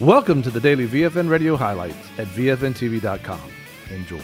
Welcome to the daily VFN radio highlights at VFNTV.com. Enjoy.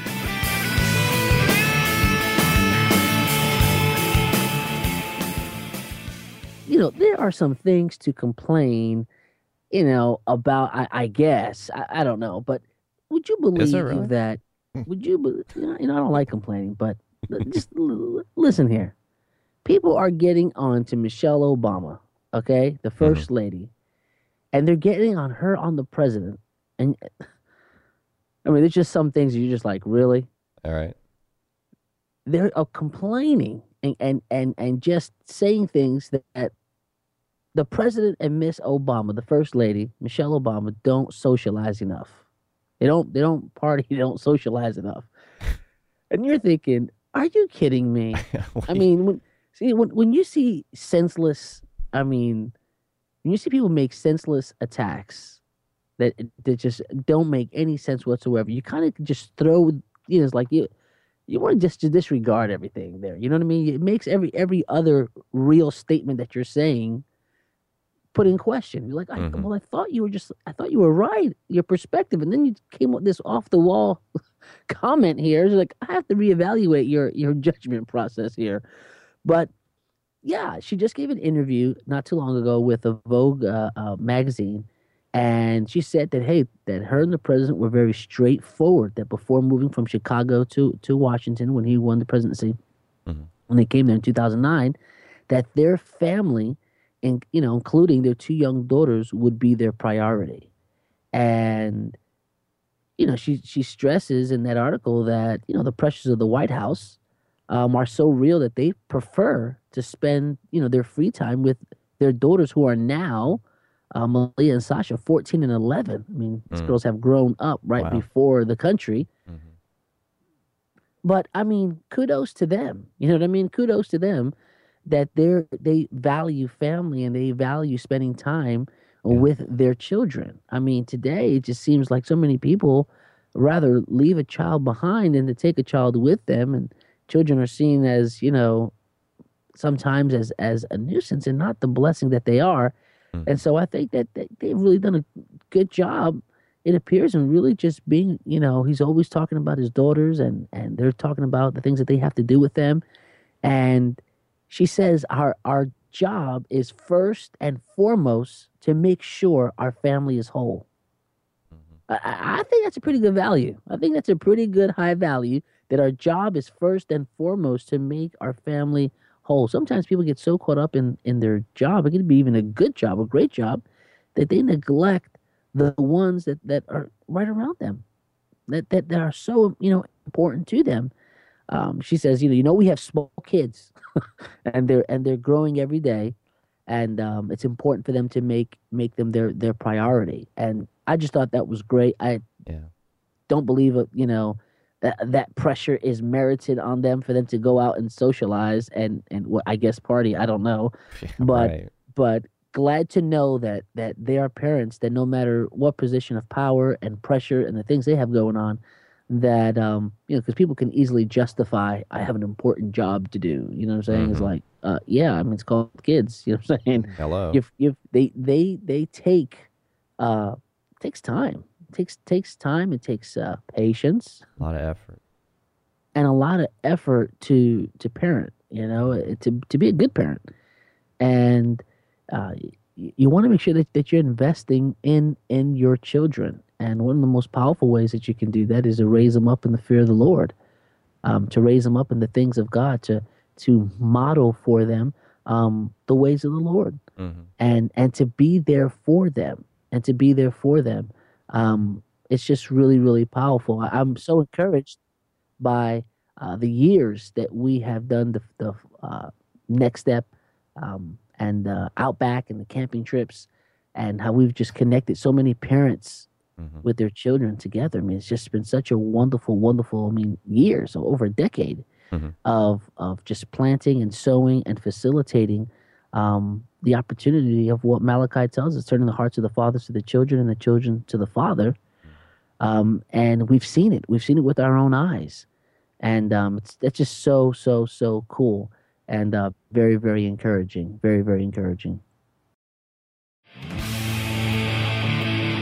There are some things to complain, about, I guess. I don't know. But would you believe really? that? Would you, I don't like complaining, but just listen here. People are getting on to Michelle Obama, okay, the first lady, and they're getting on her on the president. And I mean, there's just some things you're just like, really? All right. They're complaining and just saying things that the president and Miss Obama, the first lady, Michelle Obama, don't socialize enough. They don't party, they don't socialize enough. And you're thinking, are you kidding me? I mean, when you see senseless, when you see people make senseless attacks that just don't make any sense whatsoever, you kind of just throw, it's like you want to just disregard everything there. You know what I mean? It makes every other real statement that you're saying put in question. You're like, I thought you were right, your perspective, and then you came with this off the wall comment here. It's like, I have to reevaluate your judgment process here. But yeah, she just gave an interview not too long ago with a Vogue magazine, and she said that her and the president were very straightforward. That before moving from Chicago to Washington when he won the presidency, when they came there in 2009, that their family, and including their two young daughters, would be their priority. And she stresses in that article that the pressures of the White House are so real that they prefer to spend their free time with their daughters, who are now Malia and Sasha, 14 and 11. I mean, these girls have grown up before the country. But I mean, kudos to them. You know what I mean? Kudos to them that they value family and they value spending time with their children. I mean, today it just seems like so many people rather leave a child behind than to take a child with them, and children are seen as, sometimes as a nuisance and not the blessing that they are. And so I think that they've really done a good job, it appears, in really just being, he's always talking about his daughters, and they're talking about the things that they have to do with them. And she says our job is first and foremost to make sure our family is whole. I think that's a pretty good value. I think that's a pretty good high value, that our job is first and foremost to make our family whole. Sometimes people get so caught up in their job, it could be even a good job, a great job, that they neglect the ones that are right around them, that are so important to them. She says, we have small kids, and they're growing every day, and it's important for them to make them their priority. And I just thought that was great. I don't believe that pressure is merited on them for them to go out and socialize and what, I guess, party. I don't know, but glad to know that they are parents that, no matter what position of power and pressure and the things they have going on, that because people can easily justify, I have an important job to do. You know what I'm saying? It's like, it's called kids. You know what I'm saying? Hello. They takes time. Takes time. It takes patience. A lot of effort. And a lot of effort to parent. To be a good parent. And you want to make sure that you're investing in your children. And one of the most powerful ways that you can do that is to raise them up in the fear of the Lord, to raise them up in the things of God, to model for them the ways of the Lord, and to be there for them, it's just really, really powerful. I'm so encouraged by the years that we have done the Next Step and Outback and the camping trips, and how we've just connected so many parents with their children together. I mean, it's just been such a wonderful, years, so over a decade of just planting and sowing and facilitating the opportunity of what Malachi tells us, turning the hearts of the fathers to the children and the children to the father. And we've seen it. We've seen it with our own eyes. And that's just so, so, so cool. And very, very encouraging. Very, very encouraging.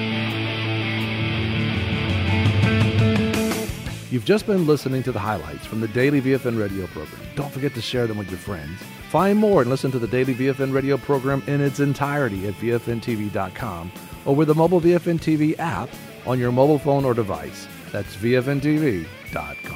You've just been listening to the highlights from the daily VFN radio program. Don't forget to share them with your friends. Find more and listen to the daily VFN radio program in its entirety at VFNTV.com or with the mobile VFN TV app on your mobile phone or device. That's VFNTV.com.